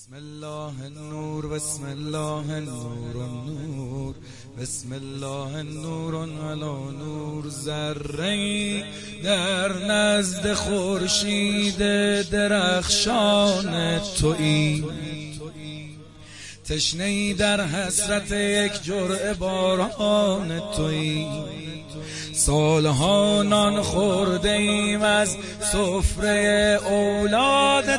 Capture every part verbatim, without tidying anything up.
بسم الله النور بسم الله النور النور بسم الله النور علی نور. ذره‌ای در نزد خورشید درخشان تویی، تشنه‌ای در حسرت یک جرعه باران تویی. سالها نان خورده ایم از سفره اولاد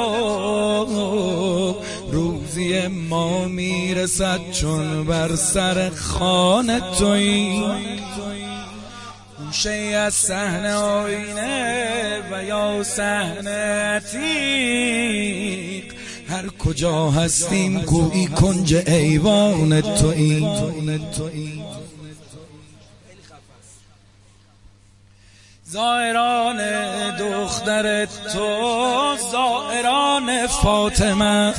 تو، روزی ما میرسد چون بر سر خوان تویی. گوشه از صحنه آینه و یا صحنه عتیق، هر کجا هستیم گویی کنج ایوان تویی. زائران دختر تو، زائران فاطمه،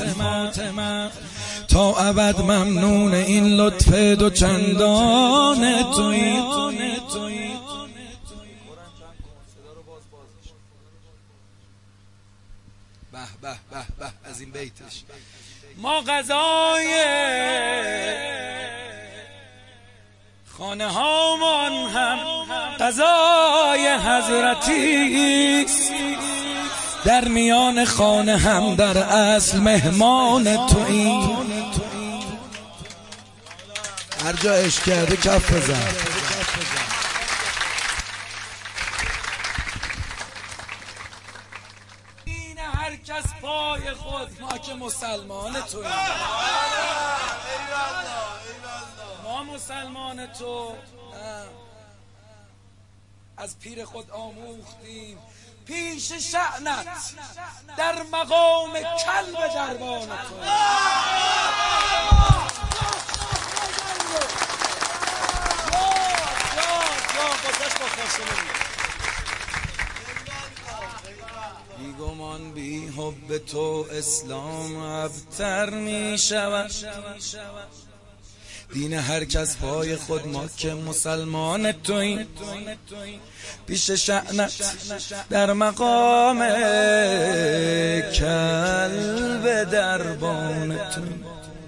تا ابد ممنون این لطف دو چندان تویی. به به به به از این بیتش. ما غذای خانه هامان هم غذای حضرتی، در میان خانه هم در اصل مهمان تویی. هر جا عشق کرده کف بزن. این هر کس پای خود، ما که مسلمان تویی، ما مسلمان تو از پیر خود آموختیم پیش شأنت در مقام کلب دربان تو. بیگمان بی حب تو اسلام ابتر می شود. دین هر کس پای خود، ما که مسلمان توییم پیش شأنت در مقام کلب دربان توییم.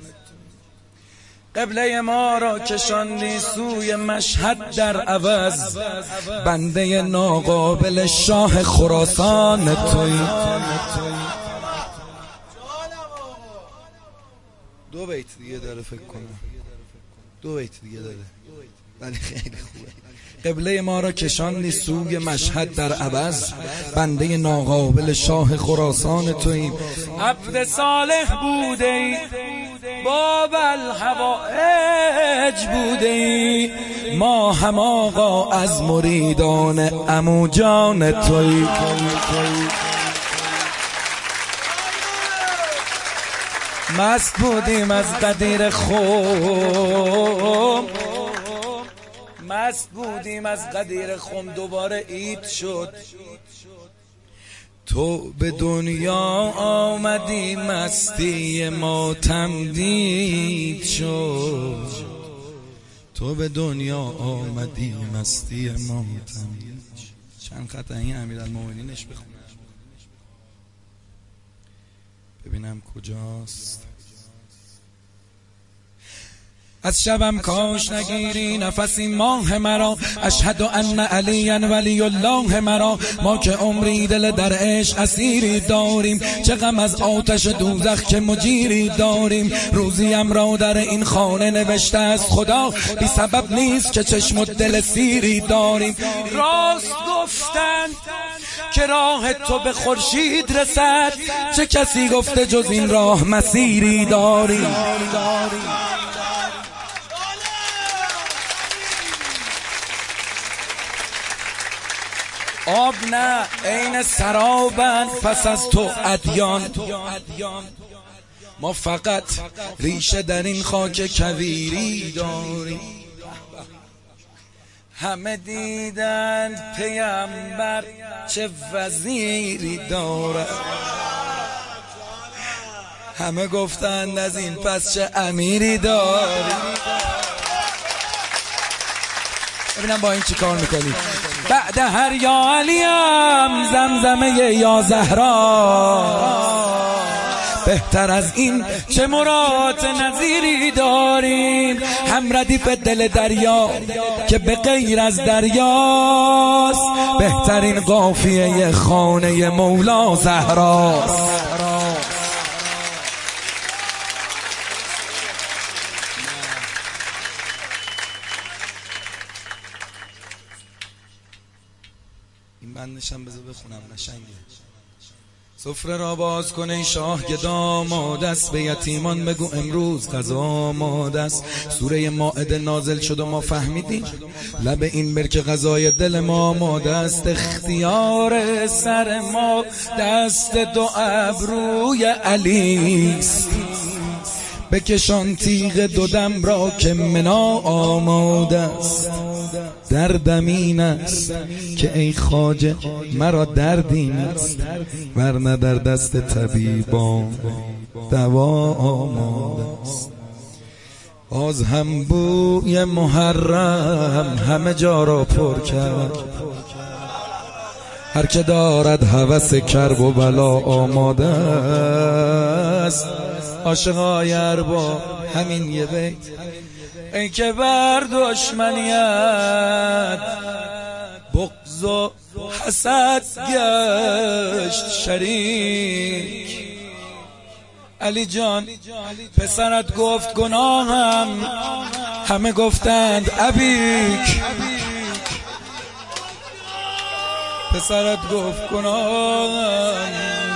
قبله ما را کشاندی سوی مشهد در عوض، بنده ناقابل شاه خراسان توییم. دو بیت دیگه داره فکر کنم، دو بیت دیگه داره ولی خیلی خوبه. قبله ما را کشاندی سوی مشهد در عوض، بنده ناقابل شاه خراسان توییم. عبد صالح بوده ای، باب الحوائج بوده ای، ما هم آقا از مریدان عمو جان توییم. مست بودیم از قدیر خم، مست بودیم از قدیر خم، دوباره عید شد. تو به دنیا آمدی مستی ما تمدید شد، تو به دنیا آمدی مستی ما تمدید شد. چند خط این امیرالمومنینش بخونم ببینم کجاست. از شبم کاش نگیری نفسی ماه مرا، اشهد ان علی ولی الله مرا. ما که عمری دل در عشق اسیری داریم، چه غم از آتش دوزخ که مجیری داریم. روزیم را در این خانه نوشته از خدا، بی سبب نیست که چشم و دل سیری داریم. راست گفتند که راه تو به خورشید رسد، چه کسی گفته جز این راه مسیری داریم. آب نه عین سرابند پس از تو ادیان، ما فقط ریشه در این خاک کویری داریم. همه دیدند پیامبر چه وزیری دارد، همه گفتند از این پس چه امیری دارد. ببینم با این چی کار میکنی. بعد هر یا علیم زمزمه یا زهرا، بهتر از این چه مراد نظیری داریم. هم ردیف دل دریا که به غیر از دریاست، بهترین قافیه خانه مولا زهراست. این بندشم بذار بخونم قشنگه. سفره را باز کن ای شاه که داماد است، به یتیمان بگو امروز غذا آماده است. سوره مائده نازل شد و ما فهمیدیم لب این برکه غذای دل ما آماده است. اختیار سر ما دست دو ابروی علی است، بکشان تیغ دو دم را که منا آماده است. دردم این است که ای خواجه مرا دردی نیست، ورنه در دست طبیبان دوا آماده است. باز هم بوی محرم همه جا را پر کرد، هر که دارد هوس کرب و بلا آماده است. عاشقای ارباب همین یه بیت، ای که بر دشمنیت بغض و حسد گشت شریک. علی جان پسرت گفت گناهم، همه گفتند ابیک. پسرت گفت گناهم،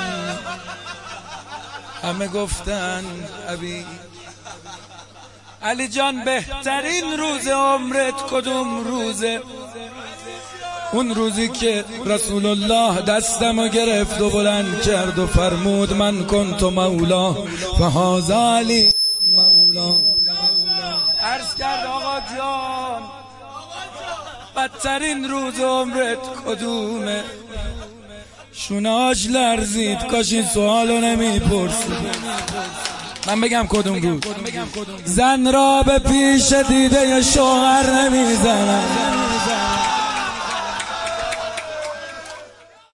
همه گفتند ابی. علی جان بهترین روز عمرت کدوم روزه؟ اون روزی که رسول الله دستمو گرفت و بلند کرد و فرمود من کنت مولا فهذا علی مولا. عرض کرد آقا جان بدترین روز عمرت کدومه؟ شوناش لرزید، کاش این سوالو نمیپرسید. من بگم کدوم روز؟ زن را به پیش دیده شوهر نمیزنن،